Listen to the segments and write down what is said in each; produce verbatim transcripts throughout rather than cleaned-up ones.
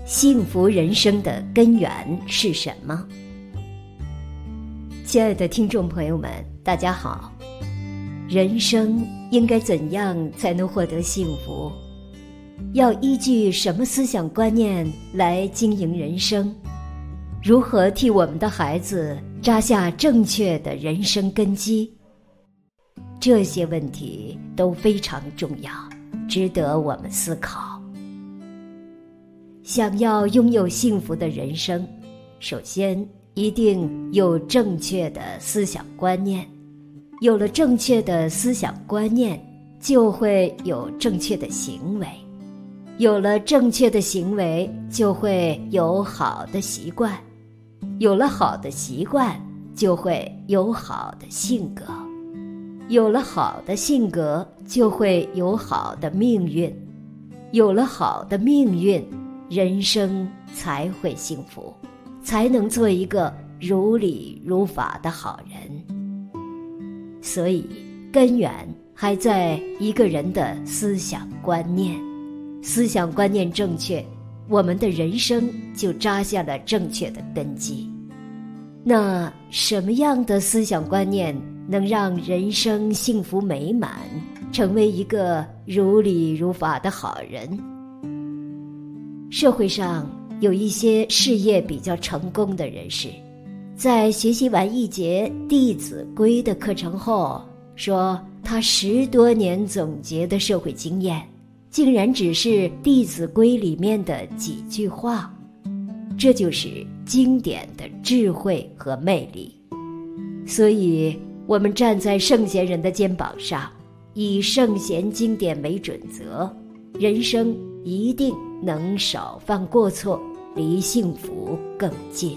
幸福人生的根源是什么？亲爱的听众朋友们，大家好。人生应该怎样才能获得幸福？要依据什么思想观念来经营人生？如何替我们的孩子扎下正确的人生根基？这些问题都非常重要，值得我们思考。想要拥有幸福的人生，首先一定有正确的思想观念。有了正确的思想观念，就会有正确的行为。有了正确的行为，就会有好的习惯。有了好的习惯，就会有好的性格。有了好的性格，就会有好的命运。有了好的命运，人生才会幸福，才能做一个如理如法的好人。所以，根源还在一个人的思想观念。思想观念正确，我们的人生就扎下了正确的根基。那什么样的思想观念能让人生幸福美满，成为一个如理如法的好人？社会上有一些事业比较成功的人士，在学习完一节《弟子规》的课程后，说他十多年总结的社会经验，竟然只是《弟子规》里面的几句话。这就是经典的智慧和魅力。所以，我们站在圣贤人的肩膀上，以圣贤经典为准则，人生一定能少犯过错，离幸福更近。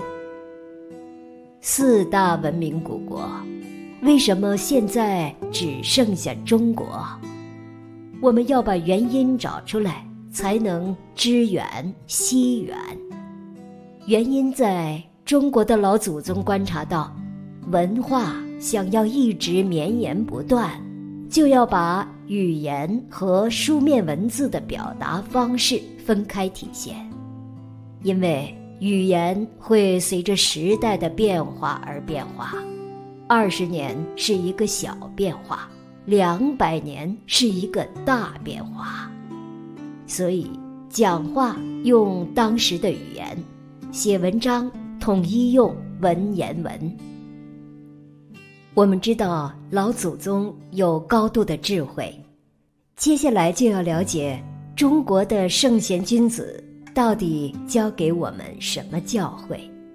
四大文明古国，为什么现在只剩下中国？我们要把原因找出来，才能知远惜远。原因在中国的老祖宗观察到，文化想要一直绵延不断，就要把语言和书面文字的表达方式分开体现。因为语言会随着时代的变化而变化，二十年是一个小变化，两百年是一个大变化。所以讲话用当时的语言，写文章统一用文言文。我们知道老祖宗有高度的智慧，接下来就要了解中国的圣贤君子到底教给我们什么教诲。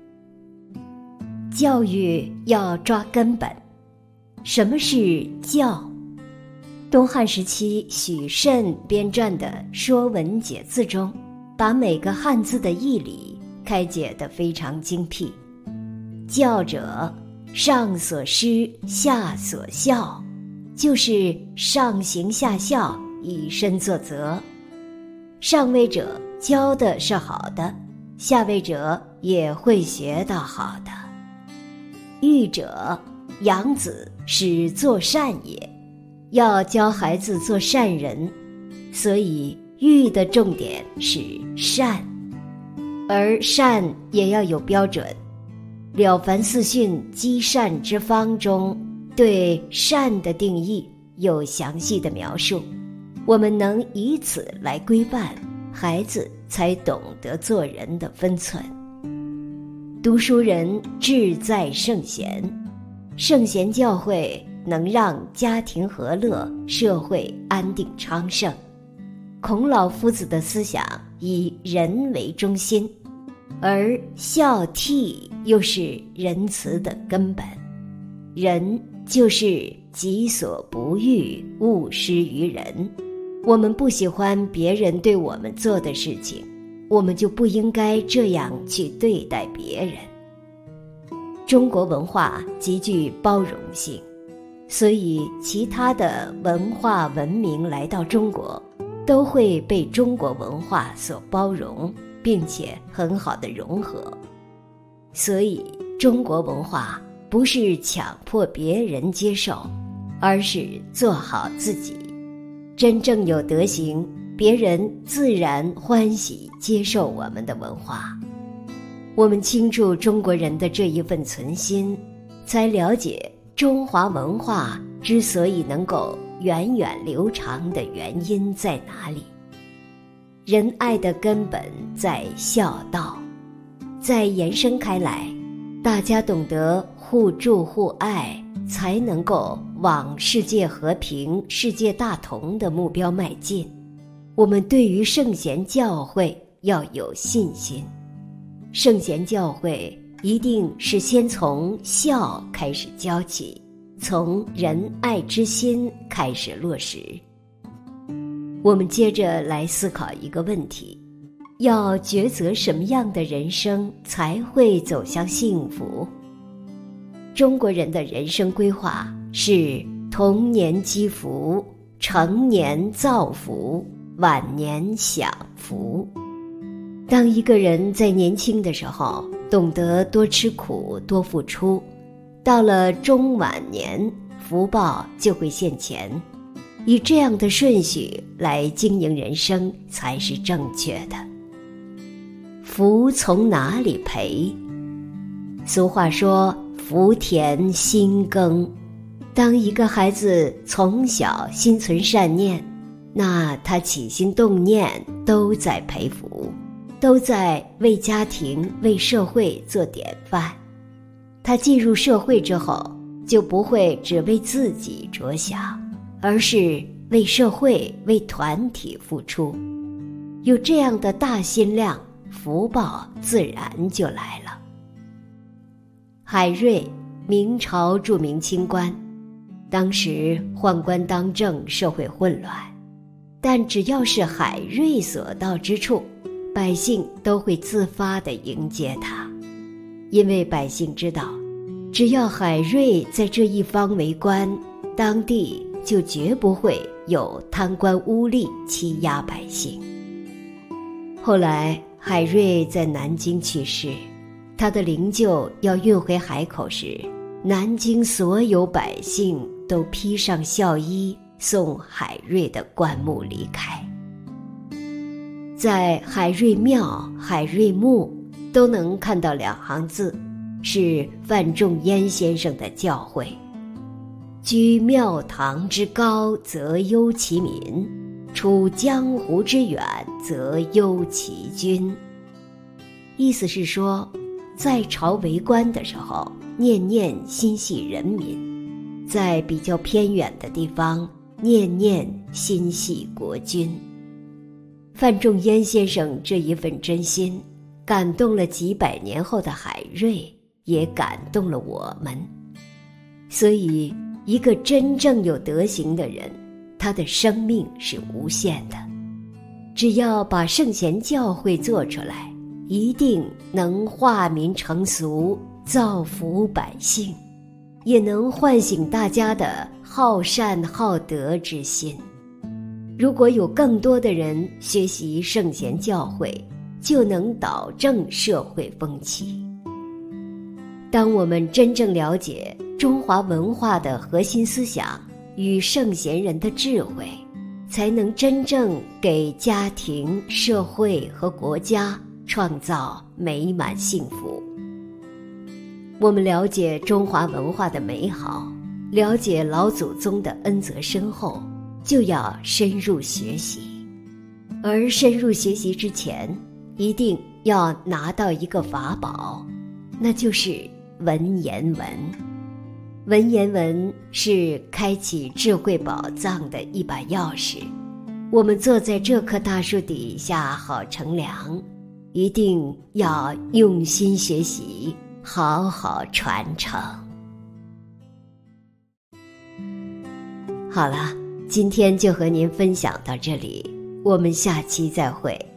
教育要抓根本。什么是教？东汉时期许慎编撰的《说文解字》中，把每个汉字的义理开解得非常精辟。教者，上所施，下所效，就是上行下效，以身作则。上位者教的是好的，下位者也会学到好的。育者，养子使作善也，要教孩子做善人，所以育的重点是善，而善也要有标准。了凡四训积善之方中，对善的定义有详细的描述，我们能以此来规范，孩子才懂得做人的分寸。读书人志在圣贤，圣贤教诲能让家庭和乐，社会安定昌盛。孔老夫子的思想以人为中心，而孝悌又是仁慈的根本。仁就是己所不欲，勿施于人。我们不喜欢别人对我们做的事情，我们就不应该这样去对待别人。中国文化极具包容性，所以其他的文化文明来到中国，都会被中国文化所包容，并且很好的融合。所以中国文化不是强迫别人接受，而是做好自己。真正有德行， 别人自然欢喜接受我们的文化。我们倾注中国人的这一份存心，才了解中华文化之所以能够源远流长的原因在哪里。仁爱的根本在孝道，再延伸开来，大家懂得互助互爱，才能够往世界和平、世界大同的目标迈进。我们对于圣贤教诲要有信心，圣贤教诲一定是先从孝开始教起，从仁爱之心开始落实。我们接着来思考一个问题，要抉择什么样的人生才会走向幸福？中国人的人生规划是童年积福，成年造福，晚年享福。当一个人在年轻的时候懂得多吃苦多付出，到了中晚年福报就会现前，以这样的顺序来经营人生才是正确的。福从哪里培？俗话说福田心耕。当一个孩子从小心存善念，那他起心动念都在培福，都在为家庭为社会做典范。他进入社会之后，就不会只为自己着想，而是为社会为团体付出。有这样的大心量，福报自然就来了。海瑞，明朝著名清官，当时宦官当政，社会混乱，但只要是海瑞所到之处，百姓都会自发地迎接他。因为百姓知道，只要海瑞在这一方为官，当地就绝不会有贪官污吏欺压百姓。后来海瑞在南京去世，他的灵柩要运回海口时，南京所有百姓都披上孝衣，送海瑞的棺木离开。在海瑞庙、海瑞墓都能看到两行字，是范仲淹先生的教诲：居庙堂之高，则忧其民；处江湖之远，则忧其君。意思是说，在朝为官的时候，念念心系人民；在比较偏远的地方，念念心系国君。范仲淹先生这一份真心，感动了几百年后的海瑞，也感动了我们。所以，一个真正有德行的人，他的生命是无限的。只要把圣贤教诲做出来，一定能化民成俗，造福百姓，也能唤醒大家的好善好德之心。如果有更多的人学习圣贤教诲，就能导正社会风气。当我们真正了解中华文化的核心思想与圣贤人的智慧，才能真正给家庭、社会和国家创造美满幸福。我们了解中华文化的美好，了解老祖宗的恩泽深厚，就要深入学习。而深入学习之前，一定要拿到一个法宝，那就是文言文。文言文是开启智慧宝藏的一把钥匙。我们坐在这棵大树底下好乘凉，一定要用心学习，好好传承。好了，今天就和您分享到这里，我们下期再会。